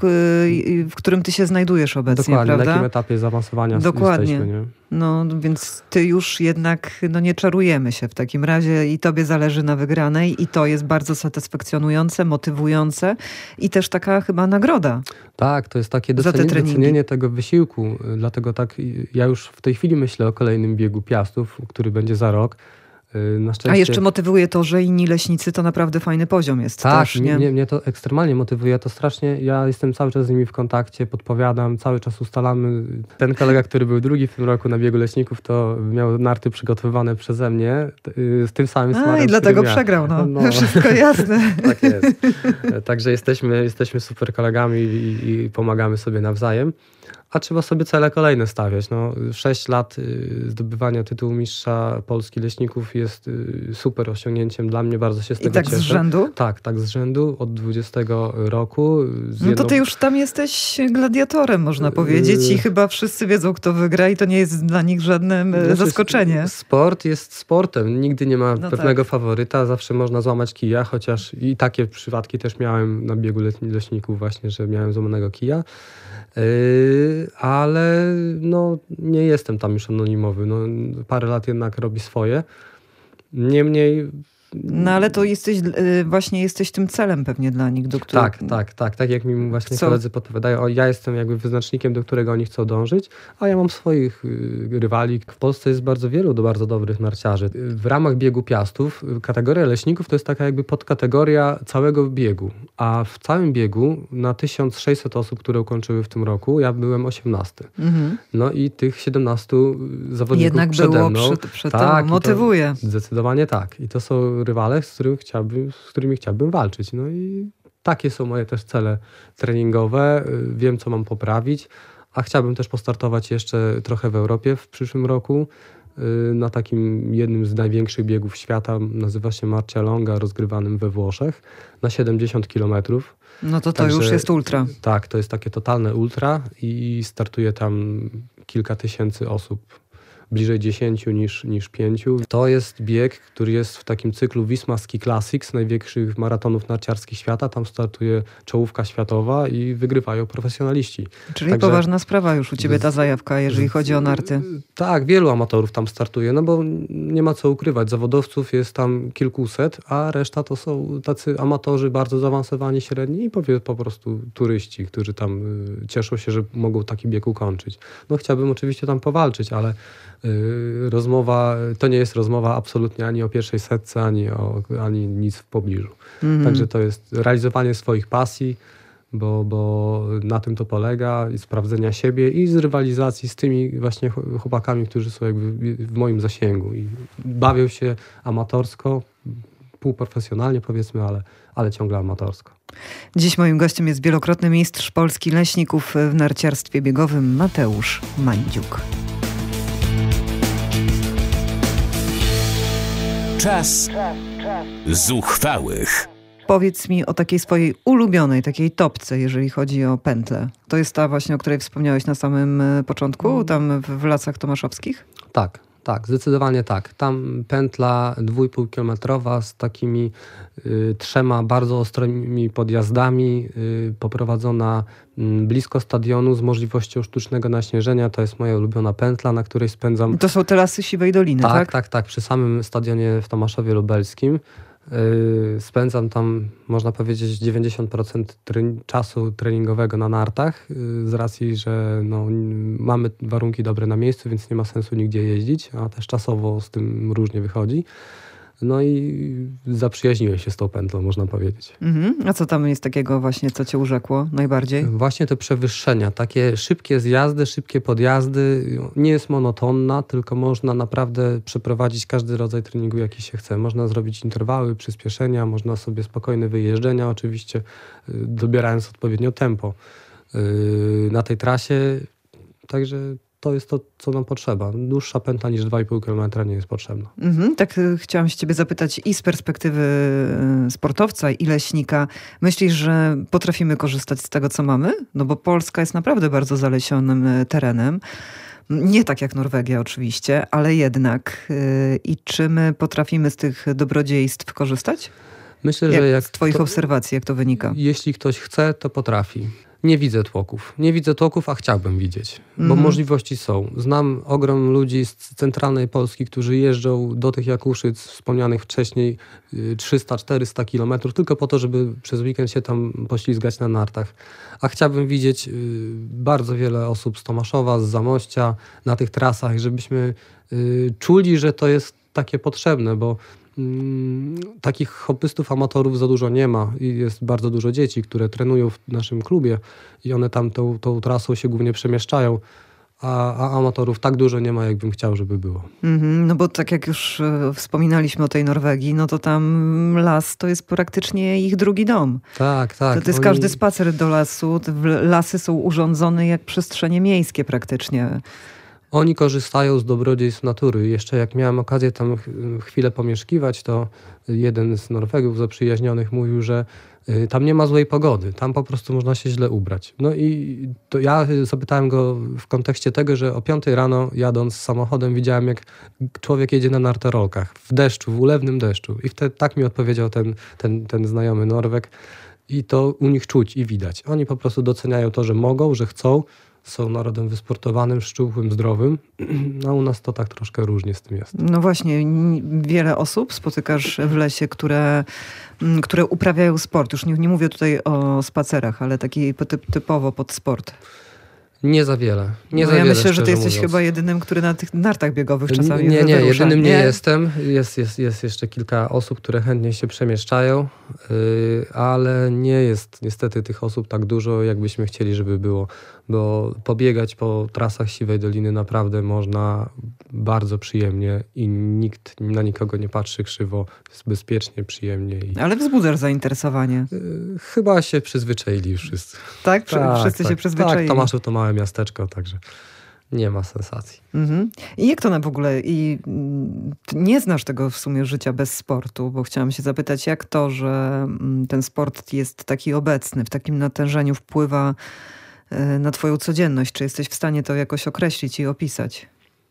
w którym ty się znajdujesz obecnie, Dokładnie, prawda? na jakim etapie zaawansowania Dokładnie. jesteśmy. Nie? No, więc ty już jednak, no nie czarujemy się w takim razie i tobie zależy na wygranej i to jest bardzo satysfakcjonujące, motywujące i też taka chyba nagroda. Tak, to jest takie docenienie, te docenienie tego wysiłku, dlatego tak ja już w tej chwili myślę o kolejnym biegu Piastów, który będzie za rok. Na szczęście... A jeszcze motywuje to, że inni leśnicy to naprawdę fajny poziom jest. Tak, też, nie? Mnie, mnie to ekstremalnie motywuje, to strasznie, ja jestem cały czas z nimi w kontakcie, podpowiadam, cały czas ustalamy. Ten kolega, który był drugi w tym roku na biegu leśników, to miał narty przygotowywane przeze mnie z tym samym smarem. A i dlatego przegrał, no. no. Wszystko jasne. Tak jest. Także jesteśmy, jesteśmy super kolegami i, i pomagamy sobie nawzajem. A trzeba sobie cele kolejne stawiać. No, sześć lat zdobywania tytułu mistrza Polski leśników jest super osiągnięciem dla mnie, bardzo się z tego I tak cieszę. z rzędu? Tak, tak z rzędu od dwudziestego roku. Z no jedną... to ty już tam jesteś gladiatorem, można powiedzieć, i chyba wszyscy wiedzą, kto wygra i to nie jest dla nich żadne znaczy, zaskoczenie. Sport jest sportem, nigdy nie ma no pewnego tak. faworyta, zawsze można złamać kija, chociaż i takie przypadki też miałem na biegu leśników właśnie, że miałem złamanego kija. Yy, ale no, nie jestem tam już anonimowy. No, parę lat jednak robi swoje. Niemniej No ale to jesteś, właśnie jesteś tym celem pewnie dla nich, do którego... Tak, tak, tak. Tak jak mi właśnie chcą... koledzy podpowiadają, o, ja jestem jakby wyznacznikiem, do którego oni chcą dążyć, a ja mam swoich rywali. W Polsce jest bardzo wielu do bardzo dobrych narciarzy. W ramach biegu Piastów kategoria leśników to jest taka jakby podkategoria całego biegu, a w całym biegu na tysiąc sześćset osób, które ukończyły w tym roku, ja byłem osiemnasty. Mhm. No i tych siedemnastu zawodników jednak przede było mną. Przed, przed tak, motywuje. Zdecydowanie tak. I to są rywale, z którymi chciałbym, z którymi chciałbym walczyć. No i takie są moje też cele treningowe. Wiem, co mam poprawić, a chciałbym też postartować jeszcze trochę w Europie w przyszłym roku na takim jednym z największych biegów świata. Nazywa się Marcialonga, rozgrywanym we Włoszech na siedemdziesiąt kilometrów. No to to Także, już jest ultra. Tak, to jest takie totalne ultra i startuje tam kilka tysięcy osób. Bliżej dziesięciu niż, niż pięciu. To jest bieg, który jest w takim cyklu Wisma Ski Classics, największych maratonów narciarskich świata. Tam startuje czołówka światowa i wygrywają profesjonaliści. Czyli Także poważna sprawa już u ciebie ta zajawka, jeżeli chodzi o narty. Tak, wielu amatorów tam startuje, no bo nie ma co ukrywać. Zawodowców jest tam kilkuset, a reszta to są tacy amatorzy bardzo zaawansowani, średni i powie po prostu turyści, którzy tam cieszą się, że mogą taki bieg ukończyć. No chciałbym oczywiście tam powalczyć, ale rozmowa, to nie jest rozmowa absolutnie ani o pierwszej setce, ani, o, ani nic w pobliżu. Mhm. Także to jest realizowanie swoich pasji, bo, bo na tym to polega, i sprawdzenia siebie i z rywalizacji z tymi właśnie chłopakami, którzy są jakby w moim zasięgu i bawią się amatorsko, półprofesjonalnie powiedzmy, ale, ale ciągle amatorsko. Dziś moim gościem jest wielokrotny mistrz Polski leśników w narciarstwie biegowym Mateusz Mandziuk. Czas zuchwałych. Powiedz mi o takiej swojej ulubionej, takiej topce, jeżeli chodzi o pętlę. To jest ta właśnie, o której wspomniałeś na samym początku, tam w, w Lasach Tomaszowskich? Tak, tak, zdecydowanie tak. Tam pętla dwójpółkilometrowa z takimi y, trzema bardzo ostrymi podjazdami, y, poprowadzona y, blisko stadionu z możliwością sztucznego naśnieżenia. To jest moja ulubiona pętla, na której spędzam... To są te Lasy Siwej Doliny, tak? Tak, tak, tak. Przy samym stadionie w Tomaszowie Lubelskim. Yy, spędzam tam, można powiedzieć, dziewięćdziesiąt procent tre- czasu treningowego na nartach, yy, z racji, że no, mamy warunki dobre na miejscu, więc nie ma sensu nigdzie jeździć, a też czasowo z tym różnie wychodzi. No i zaprzyjaźniłem się z tą pętlą, można powiedzieć. Mhm. A co tam jest takiego właśnie, co cię urzekło najbardziej? Właśnie te przewyższenia, takie szybkie zjazdy, szybkie podjazdy. Nie jest monotonna, tylko można naprawdę przeprowadzić każdy rodzaj treningu, jaki się chce. Można zrobić interwały, przyspieszenia, można sobie spokojne wyjeżdżenia, oczywiście dobierając odpowiednio tempo na tej trasie. Także to jest to, co nam potrzeba. Dłuższa pętla niż dwa i pół kilometra nie jest potrzebna. Mhm, tak chciałam się ciebie zapytać i z perspektywy sportowca i leśnika. Myślisz, że potrafimy korzystać z tego, co mamy? No bo Polska jest naprawdę bardzo zalesionym terenem. Nie tak jak Norwegia oczywiście, ale jednak. I czy my potrafimy z tych dobrodziejstw korzystać? Myślę, jak że jak z twoich to, obserwacji, jak to wynika? Jeśli ktoś chce, to potrafi. Nie widzę tłoków. Nie widzę tłoków, a chciałbym widzieć, bo Mhm. możliwości są. Znam ogrom ludzi z centralnej Polski, którzy jeżdżą do tych Jakuszyc wspomnianych wcześniej trzysta czterysta kilometrów tylko po to, żeby przez weekend się tam poślizgać na nartach. A chciałbym widzieć bardzo wiele osób z Tomaszowa, z Zamościa na tych trasach, żebyśmy czuli, że to jest takie potrzebne, bo takich hobbystów, amatorów za dużo nie ma i jest bardzo dużo dzieci, które trenują w naszym klubie i one tam tą, tą trasą się głównie przemieszczają, a, a amatorów tak dużo nie ma, jakbym chciał, żeby było. Mm-hmm, no bo tak jak już e, wspominaliśmy o tej Norwegii, no to tam las to jest praktycznie ich drugi dom. Tak, tak. To, to jest oni... każdy spacer do lasu. Lasy są urządzone jak przestrzenie miejskie praktycznie. Oni korzystają z dobrodziejstw natury. Jeszcze jak miałem okazję tam chwilę pomieszkiwać, to jeden z Norwegów zaprzyjaźnionych mówił, że tam nie ma złej pogody. Tam po prostu można się źle ubrać. No i to ja zapytałem go w kontekście tego, że o piątej rano jadąc samochodem widziałem, jak człowiek jedzie na narterolkach w deszczu, w ulewnym deszczu. I wtedy tak mi odpowiedział ten, ten, ten znajomy Norweg. I to u nich czuć i widać. Oni po prostu doceniają to, że mogą, że chcą, są narodem wysportowanym, szczupłym, zdrowym. No u nas to tak troszkę różnie z tym jest. No właśnie, wiele osób spotykasz w lesie, które, które uprawiają sport. Już nie, nie mówię tutaj o spacerach, ale taki typ, typowo pod sport. Nie za wiele. Nie no za ja wiele, myślę, że ty jesteś mówiąc. chyba jedynym, który na tych nartach biegowych czasami Nie, nie, wyrusza. jedynym nie, nie jestem. Jest, jest, jest jeszcze kilka osób, które chętnie się przemieszczają, yy, ale nie jest niestety tych osób tak dużo, jakbyśmy chcieli, żeby było. Bo pobiegać po trasach Siwej Doliny naprawdę można bardzo przyjemnie i nikt na nikogo nie patrzy krzywo. Jest bezpiecznie, przyjemnie. I, ale wzbudzasz zainteresowanie. yy, chyba się przyzwyczaili już wszyscy. Tak? tak wszyscy tak, się przyzwyczaili. Tak, Tomaszów to małe miasteczko, także nie ma sensacji. Mhm. I jak to na w ogóle? I nie znasz tego w sumie życia bez sportu, bo chciałam się zapytać, jak to, że ten sport jest taki obecny, w takim natężeniu wpływa na twoją codzienność? Czy jesteś w stanie to jakoś określić i opisać?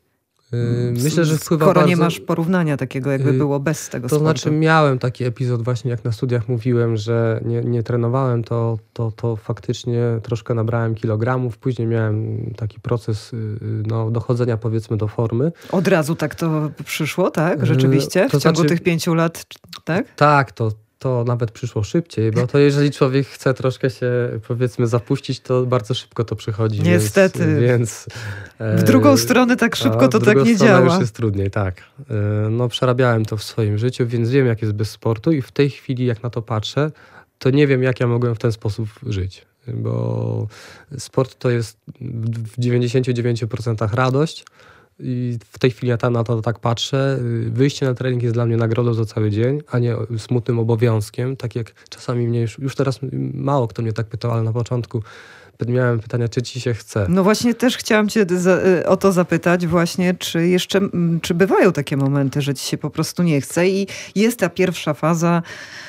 Myślę, że wpływa Skoro bardzo... nie masz porównania takiego, jakby było bez tego to sportu. To znaczy miałem taki epizod właśnie, jak na studiach mówiłem, że nie, nie trenowałem, to, to, to faktycznie troszkę nabrałem kilogramów. Później miałem taki proces no, dochodzenia powiedzmy do formy. Od razu tak to przyszło, tak? Rzeczywiście? W to ciągu znaczy, tych pięciu lat, tak? Tak, to to nawet przyszło szybciej, bo to jeżeli człowiek chce troszkę się powiedzmy zapuścić, to bardzo szybko to przychodzi. Niestety. Więc, w drugą stronę tak szybko to tak nie działa. już jest trudniej, tak. No przerabiałem to w swoim życiu, więc wiem jak jest bez sportu i w tej chwili jak na to patrzę, to nie wiem jak ja mogłem w ten sposób żyć. Bo sport to jest w dziewięćdziesiąt dziewięć procent radość. I w tej chwili ja tam na to tak patrzę. Wyjście na trening jest dla mnie nagrodą za cały dzień, a nie smutnym obowiązkiem. Tak jak czasami mnie już, już teraz mało kto mnie tak pytał, ale na początku miałem pytania, czy ci się chce. No właśnie też chciałam cię za, o to zapytać właśnie, czy jeszcze, czy bywają takie momenty, że ci się po prostu nie chce i jest ta pierwsza faza,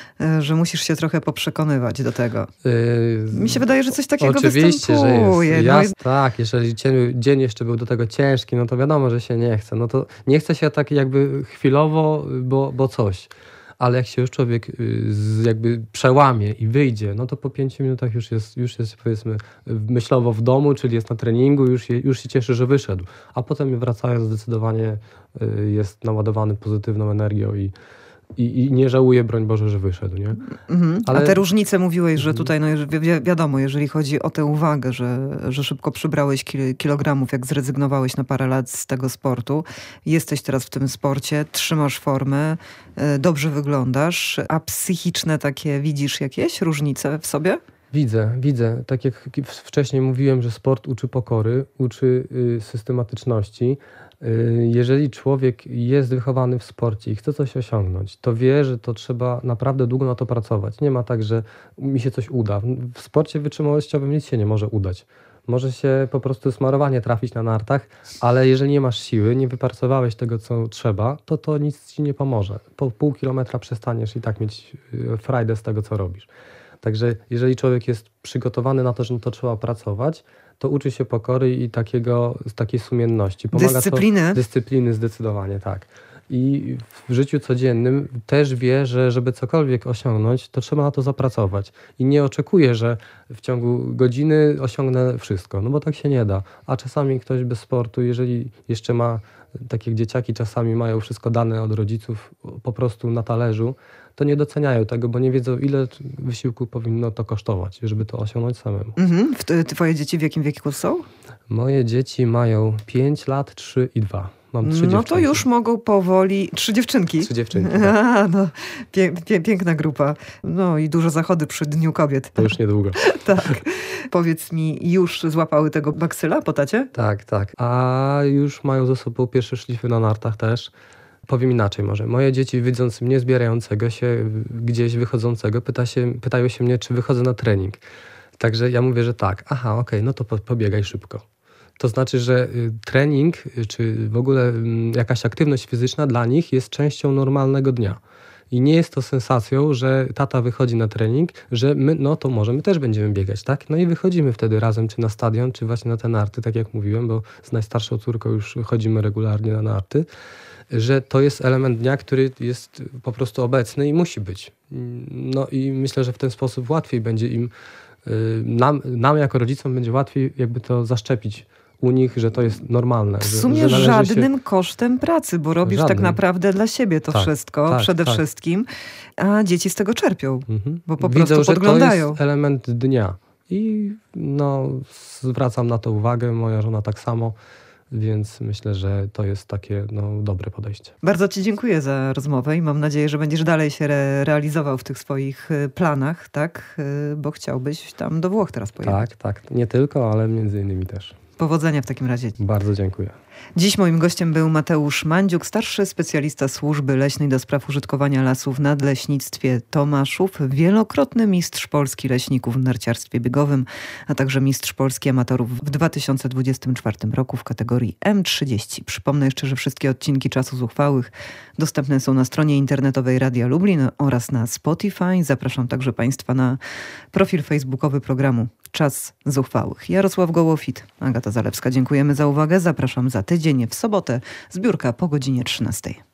że musisz się trochę poprzekonywać do tego. Yy, Mi się wydaje, że coś takiego oczywiście, występuje. Że jest. No Jas, i... Tak, jeżeli dzień, dzień jeszcze był do tego ciężki, no to wiadomo, że się nie chce. No to nie chce się tak jakby chwilowo, bo, bo coś. Ale jak się już człowiek jakby przełamie i wyjdzie, no to po pięciu minutach już jest, już jest powiedzmy myślowo w domu, czyli jest na treningu, już, się, już się cieszy, że wyszedł. A potem wracając zdecydowanie jest naładowany pozytywną energią i I, I nie żałuję, broń Boże, że wyszedł, nie? Mhm. Ale... A te różnice mówiłeś, że tutaj, no wi wiadomo, jeżeli chodzi o tę uwagę, że, że szybko przybrałeś kil kilogramów, jak zrezygnowałeś na parę lat z tego sportu, jesteś teraz w tym sporcie, trzymasz formę, dobrze wyglądasz, a psychiczne takie widzisz jakieś różnice w sobie? Widzę, widzę. Tak jak wcześniej mówiłem, że sport uczy pokory, uczy y, systematyczności. Jeżeli człowiek jest wychowany w sporcie i chce coś osiągnąć, to wie, że to trzeba naprawdę długo na to pracować. Nie ma tak, że mi się coś uda. W sporcie wytrzymałościowym nic się nie może udać. Może się po prostu smarowanie trafić na nartach, ale jeżeli nie masz siły, nie wypracowałeś tego, co trzeba, to to nic ci nie pomoże. Po pół kilometra przestaniesz i tak mieć frajdę z tego, co robisz. Także jeżeli człowiek jest przygotowany na to, że no to trzeba pracować, to uczy się pokory i takiego, takiej sumienności. Pomaga dyscypliny? To, dyscypliny zdecydowanie, tak. I w życiu codziennym też wie, że żeby cokolwiek osiągnąć, to trzeba na to zapracować. I nie oczekuje, że w ciągu godziny osiągnę wszystko, no bo tak się nie da. A czasami ktoś bez sportu, jeżeli jeszcze ma, tak jak dzieciaki czasami mają wszystko dane od rodziców po prostu na talerzu, to nie doceniają tego, bo nie wiedzą, ile wysiłku powinno to kosztować, żeby to osiągnąć samemu. Mhm. Twoje dzieci w jakim wieku są? Moje dzieci mają pięć lat, trzy i dwa. Mam trzy no dziewczynki. To już mogą powoli... Trzy dziewczynki? Trzy dziewczynki, tak. A, no, pie, pie, piękna grupa. No i dużo zachody przy Dniu Kobiet. To już niedługo. Tak. Powiedz mi, już złapały tego baksyla po tacie? Tak, tak. A już mają ze sobą pierwsze szlify na nartach też. Powiem inaczej może. Moje dzieci, widząc mnie zbierającego się gdzieś, wychodzącego, pyta się, pytają się mnie, czy wychodzę na trening. Także ja mówię, że tak. Aha, okej, okay, no to po, pobiegaj szybko. To znaczy, że trening, czy w ogóle jakaś aktywność fizyczna dla nich jest częścią normalnego dnia. I nie jest to sensacją, że tata wychodzi na trening, że my, no to może my też będziemy biegać, tak? No i wychodzimy wtedy razem, czy na stadion, czy właśnie na te narty, tak jak mówiłem, bo z najstarszą córką już chodzimy regularnie na narty, że to jest element dnia, który jest po prostu obecny i musi być. No i myślę, że w ten sposób łatwiej będzie im nam, nam jako rodzicom będzie łatwiej jakby to zaszczepić u nich, że to jest normalne. W sumie że, że żadnym się... kosztem pracy, bo robisz Żadnym. tak naprawdę dla siebie to tak, wszystko tak, przede tak. wszystkim, a dzieci z tego czerpią, mhm. bo po Widzę, prostu podglądają. że to jest element dnia i no, zwracam na to uwagę, moja żona tak samo, więc myślę, że to jest takie no, dobre podejście. Bardzo Ci dziękuję za rozmowę i mam nadzieję, że będziesz dalej się re- realizował w tych swoich planach, tak? Bo chciałbyś tam do Włoch teraz pojechać. Tak, tak. Nie tylko, ale między innymi też. Powodzenia w takim razie. Bardzo dziękuję. Dziś moim gościem był Mateusz Mandziuk, starszy specjalista służby leśnej do spraw użytkowania lasów w Nadleśnictwie Tomaszów, wielokrotny mistrz Polski leśników w narciarstwie biegowym, a także mistrz Polski amatorów w dwa tysiące dwudziestym czwartym roku w kategorii M trzydzieści. Przypomnę jeszcze, że wszystkie odcinki Czasu Zuchwałych dostępne są na stronie internetowej Radia Lublin oraz na Spotify. Zapraszam także Państwa na profil facebookowy programu Czas Zuchwałych. Jarosław Gołofit, Agata Zalewska. Dziękujemy za uwagę. Zapraszam za tydzień w sobotę. Zbiórka po godzinie trzynastej.